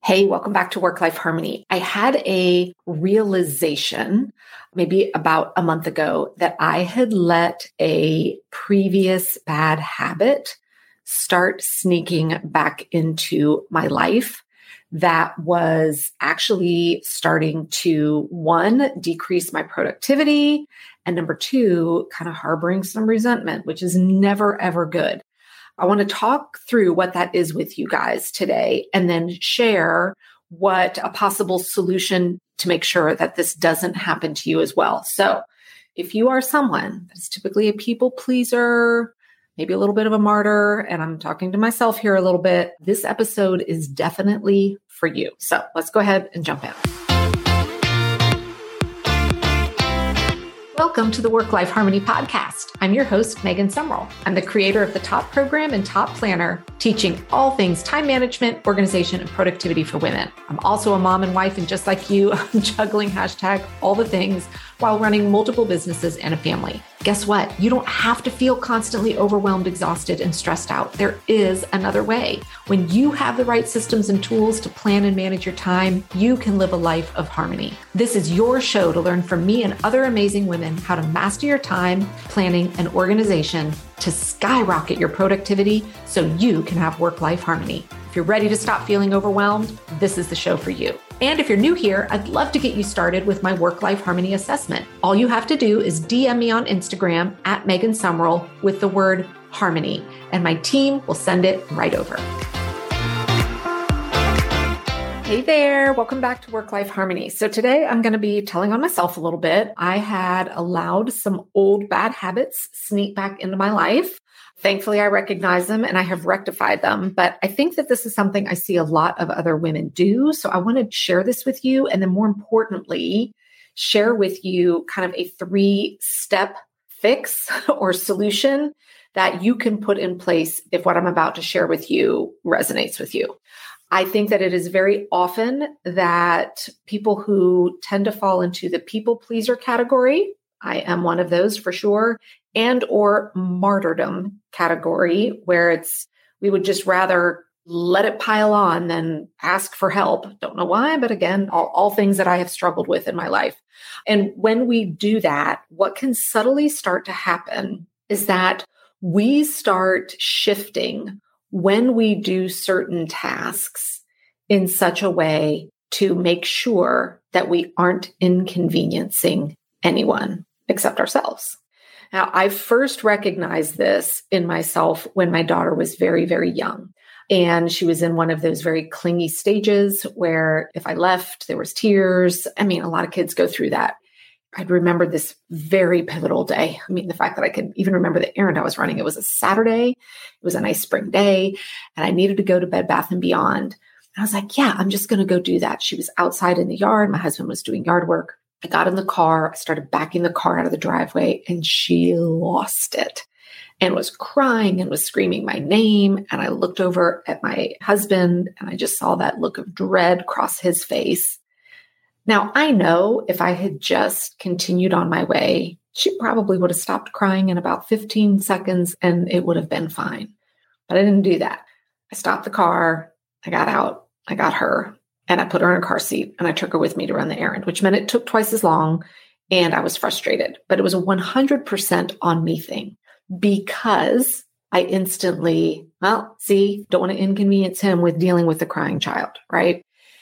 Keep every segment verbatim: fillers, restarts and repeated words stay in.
Hey, welcome back to Work-Life Harmony. I had a realization maybe about a month ago that I had let a previous bad habit start sneaking back into my life that was actually starting to, one, decrease my productivity, and number two, kind of harboring some resentment, which is never, ever good. I want to talk through what that is with you guys today and then share what a possible solution to make sure that this doesn't happen to you as well. So if you are someone that's typically a people pleaser, maybe a little bit of a martyr, and I'm talking to myself here a little bit, this episode is definitely for you. So let's go ahead and jump in. Welcome to the Work-Life Harmony podcast. I'm your host, Megan Sumrell. I'm the creator of the Top Program and Top Planner, teaching all things time management, organization, and productivity for women. I'm also a mom and wife, and just like you, I'm juggling hashtag all the things while running multiple businesses and a family. Guess what? You don't have to feel constantly overwhelmed, exhausted, and stressed out. There is another way. When you have the right systems and tools to plan and manage your time, you can live a life of harmony. This is your show to learn from me and other amazing women how to master your time, planning, and organization to skyrocket your productivity so you can have work-life harmony. If you're ready to stop feeling overwhelmed, this is the show for you. And if you're new here, I'd love to get you started with my Work-Life Harmony assessment. All you have to do is D M me on Instagram at Megan Sumrell with the word harmony, and my team will send it right over. Hey there, welcome back to Work-Life Harmony. So today I'm going to be telling on myself a little bit. I had allowed some old bad habits sneak back into my life. Thankfully, I recognize them and I have rectified them. But I think that this is something I see a lot of other women do. So I want to share this with you. And then more importantly, share with you kind of a three-step fix or solution that you can put in place if what I'm about to share with you resonates with you. I think that it is very often that people who tend to fall into the people pleaser category, I am one of those for sure, and or martyrdom category, where it's we would just rather let it pile on than ask for help. Don't know why, but again, all, all things that I have struggled with in my life. And when we do that, what can subtly start to happen is that we start shifting when we do certain tasks in such a way to make sure that we aren't inconveniencing anyone except ourselves. Now, I first recognized this in myself when my daughter was very, very young. And she was in one of those very clingy stages where if I left, there was tears. I mean, a lot of kids go through that. I'd remember this very pivotal day. I mean, the fact that I could even remember the errand I was running. It was a Saturday. It was a nice spring day. And I needed to go to Bed Bath and Beyond. And I was like, yeah, I'm just going to go do that. She was outside in the yard. My husband was doing yard work. I got in the car, I started backing the car out of the driveway, and she lost it and was crying and was screaming my name. And I looked over at my husband and I just saw that look of dread cross his face. Now, I know if I had just continued on my way, she probably would have stopped crying in about fifteen seconds and it would have been fine. But I didn't do that. I stopped the car, I got out, I got her. And I put her in a car seat and I took her with me to run the errand, which meant it took twice as long and I was frustrated. But it was a one hundred percent on me thing because I instantly, well, see, don't want to inconvenience him with dealing with the crying child, right?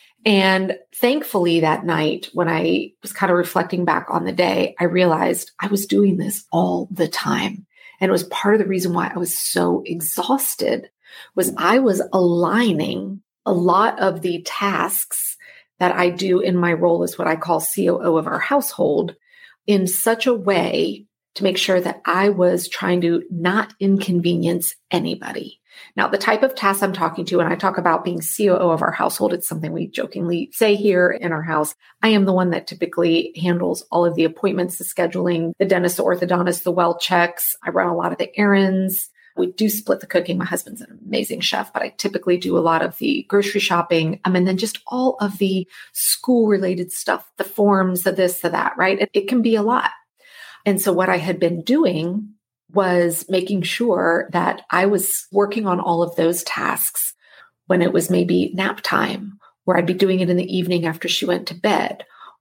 And thankfully that night when I was kind of reflecting back on the day, I realized I was doing this all the time. And it was part of the reason why I was so exhausted was I was aligning a lot of the tasks that I do in my role as what I call C O O of our household in such a way to make sure that I was trying to not inconvenience anybody. Now, the type of tasks I'm talking to, when I talk about being C O O of our household, it's something we jokingly say here in our house. I am the one that typically handles all of the appointments, the scheduling, the dentist, the orthodontist, the well checks. I run a lot of the errands. We do split the cooking. My husband's an amazing chef, but I typically do a lot of the grocery shopping. Um, and then just all of the school related stuff, the forms, the this, the that, right? It, it can be a lot. And so what I had been doing was making sure that I was working on all of those tasks when it was maybe nap time where I'd be doing it in the evening after she went to bed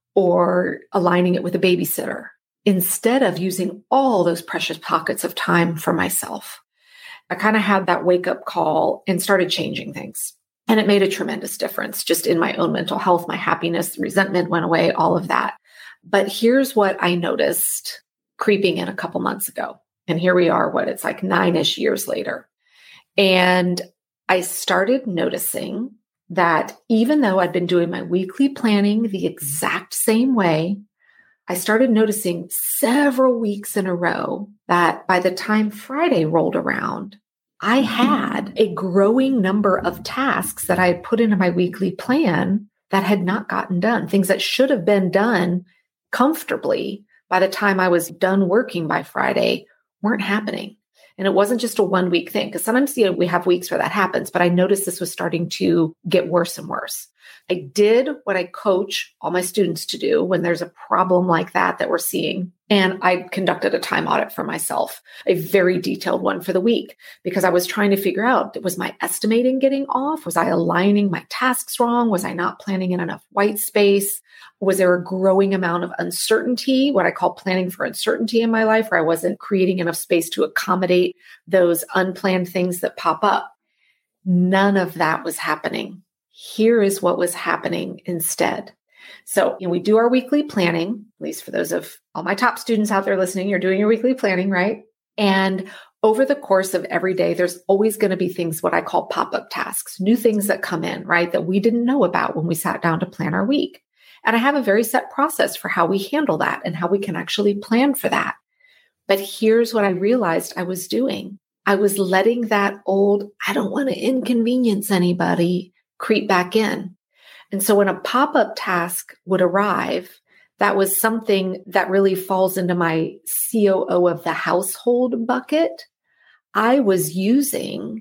or aligning it with a babysitter instead of using all those precious pockets of time for myself. I kind of had that wake up call and started changing things. And it made a tremendous difference just in my own mental health, my happiness, resentment went away, all of that. But here's what I noticed creeping in a couple months ago. And here we are, what it's like nine-ish years later. And I started noticing that even though I'd been doing my weekly planning the exact same way, I started noticing several weeks in a row that by the time Friday rolled around, I had a growing number of tasks that I had put into my weekly plan that had not gotten done, things that should have been done comfortably by the time I was done working by Friday weren't happening. And it wasn't just a one week thing, because sometimes, you know, we have weeks where that happens, but I noticed this was starting to get worse and worse. I did what I coach all my students to do when there's a problem like that that we're seeing. And I conducted a time audit for myself, a very detailed one for the week, because I was trying to figure out, was my estimating getting off? Was I aligning my tasks wrong? Was I not planning in enough white space? Was there a growing amount of uncertainty, what I call planning for uncertainty in my life, where I wasn't creating enough space to accommodate those unplanned things that pop up? None of that was happening. Here is what was happening instead. So, you know, we do our weekly planning, at least for those of all my top students out there listening, you're doing your weekly planning, right? And over the course of every day, there's always going to be things, what I call pop-up tasks, new things that come in, right? That we didn't know about when we sat down to plan our week. And I have a very set process for how we handle that and how we can actually plan for that. But here's what I realized I was doing. I was letting that old, I don't want to inconvenience anybody, creep back in. And so when a pop-up task would arrive, that was something that really falls into my C O O of the household bucket. I was using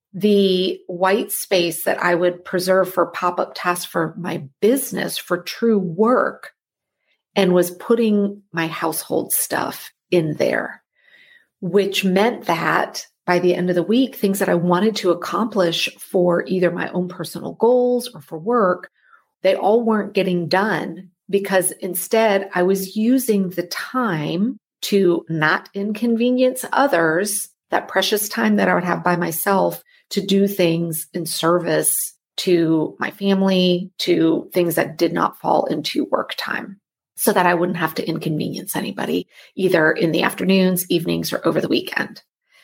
the white space that I would preserve for pop-up tasks for my business, for true work, and was putting my household stuff in there, which meant that by the end of the week, things that I wanted to accomplish for either my own personal goals or for work, they all weren't getting done because instead I was using the time to not inconvenience others, that precious time that I would have by myself, to do things in service to my family, to things that did not fall into work time, so that I wouldn't have to inconvenience anybody, either in the afternoons, evenings, or over the weekend.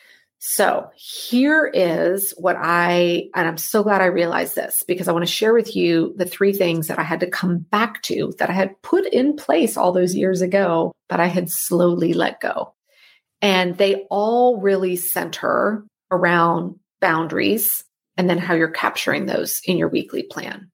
So here is what I, and I'm so glad I realized this, because I want to share with you the three things that I had to come back to that I had put in place all those years ago, but I had slowly let go. And they all really center around boundaries and then how you're capturing those in your weekly plan.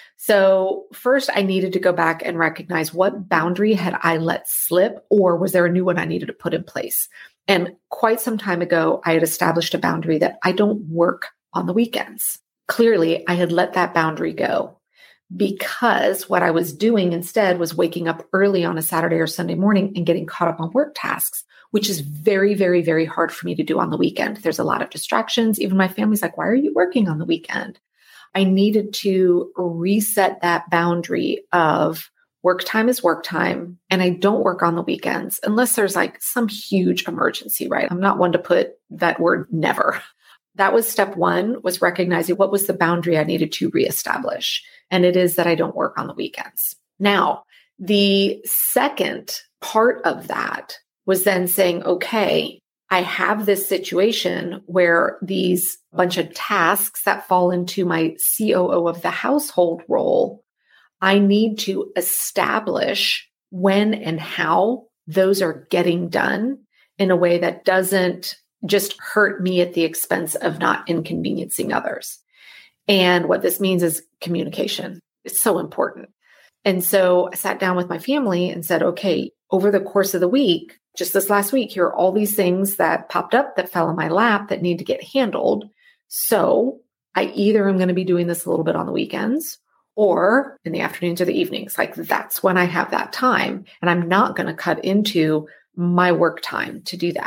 So first, I needed to go back and recognize what boundary had I let slip, or was there a new one I needed to put in place? And quite some time ago, I had established a boundary that I don't work on the weekends. Clearly, I had let that boundary go because what I was doing instead was waking up early on a Saturday or Sunday morning and getting caught up on work tasks, which is very, very, very hard for me to do on the weekend. There's a lot of distractions. Even my family's like, why are you working on the weekend? I needed to reset that boundary of work time is work time, and I don't work on the weekends unless there's like some huge emergency, right? I'm not one to put that word never. That was step one, was recognizing what was the boundary I needed to reestablish. And it is that I don't work on the weekends. Now, the second part of that was then saying, okay, I have this situation where these bunch of tasks that fall into my C O O of the household role, I need to establish when and how those are getting done in a way that doesn't just hurt me at the expense of not inconveniencing others. And what this means is communication. It's so important. And so I sat down with my family and said, okay, over the course of the week, just this last week, here are all these things that popped up that fell in my lap that need to get handled. So I either am going to be doing this a little bit on the weekends or in the afternoons or the evenings. Like that's when I have that time. And I'm not going to cut into my work time to do that.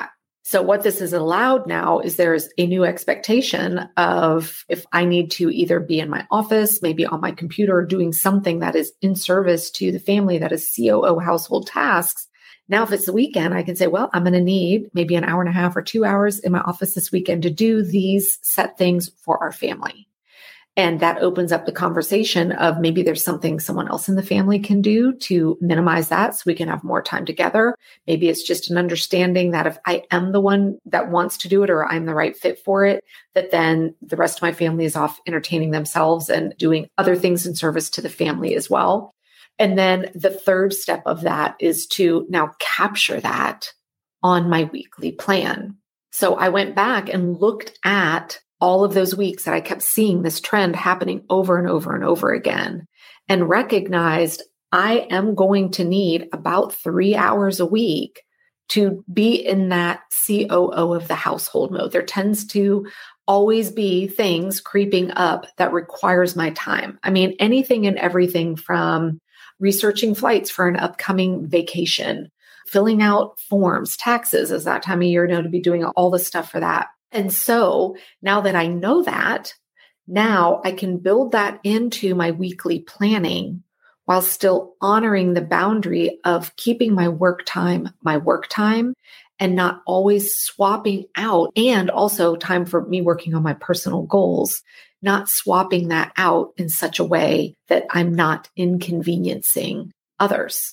So what this has allowed now is there's a new expectation of if I need to either be in my office, maybe on my computer, doing something that is in service to the family, that is C O O household tasks. Now, if it's the weekend, I can say, well, I'm going to need maybe an hour and a half or two hours in my office this weekend to do these set things for our family. And that opens up the conversation of maybe there's something someone else in the family can do to minimize that so we can have more time together. Maybe it's just an understanding that if I am the one that wants to do it or I'm the right fit for it, that then the rest of my family is off entertaining themselves and doing other things in service to the family as well. And then the third step of that is to now capture that on my weekly plan. So I went back and looked at all of those weeks that I kept seeing this trend happening over and over and over again and recognized I am going to need about three hours a week to be in that C O O of the household mode. There tends to always be things creeping up that requires my time. I mean, anything and everything from researching flights for an upcoming vacation, filling out forms, taxes is that time of year now to be doing all the stuff for that. And so now that I know that, now I can build that into my weekly planning while still honoring the boundary of keeping my work time, my work time, and not always swapping out, and also time for me working on my personal goals, not swapping that out in such a way that I'm not inconveniencing others.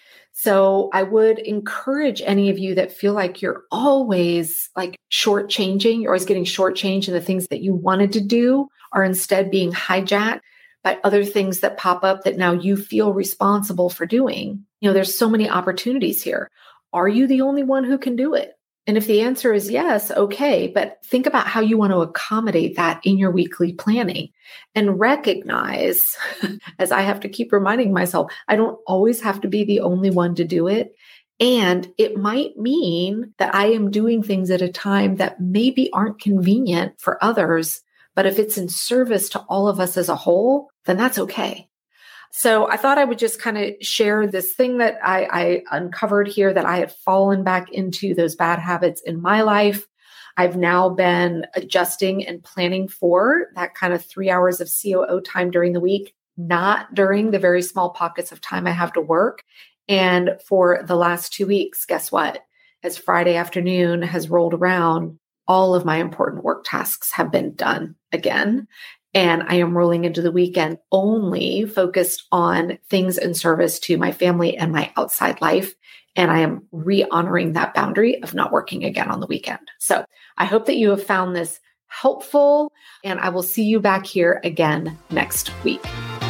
So I would encourage any of you that feel like you're always like shortchanging, you're always getting shortchanged in the things that you wanted to do are instead being hijacked by other things that pop up that now you feel responsible for doing. You know, there's so many opportunities here. Are you the only one who can do it? And if the answer is yes, okay, but think about how you want to accommodate that in your weekly planning and recognize, as I have to keep reminding myself, I don't always have to be the only one to do it. And it might mean that I am doing things at a time that maybe aren't convenient for others, but if it's in service to all of us as a whole, then that's okay. So I thought I would just kind of share this thing that I, I uncovered here, that I had fallen back into those bad habits in my life. I've now been adjusting and planning for that kind of three hours of C O O time during the week, not during the very small pockets of time I have to work. And for the last two weeks, guess what? As Friday afternoon has rolled around, all of my important work tasks have been done again. And I am rolling into the weekend only focused on things in service to my family and my outside life. And I am re-honoring that boundary of not working again on the weekend. So I hope that you have found this helpful, and I will see you back here again next week.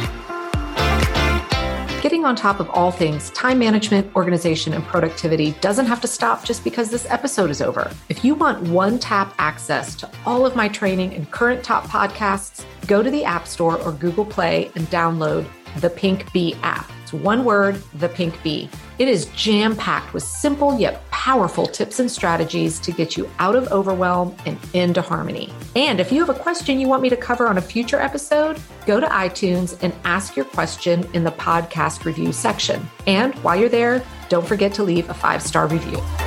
Getting on top of all things time management, organization, and productivity doesn't have to stop just because this episode is over. If you want one-tap access to all of my training and current top podcasts, go to the App Store or Google Play and download the Pink Bee app. It's one word, the Pink Bee. It is jam-packed with simple yet powerful tips and strategies to get you out of overwhelm and into harmony. And if you have a question you want me to cover on a future episode, go to iTunes and ask your question in the podcast review section. And while you're there, don't forget to leave a five-star review.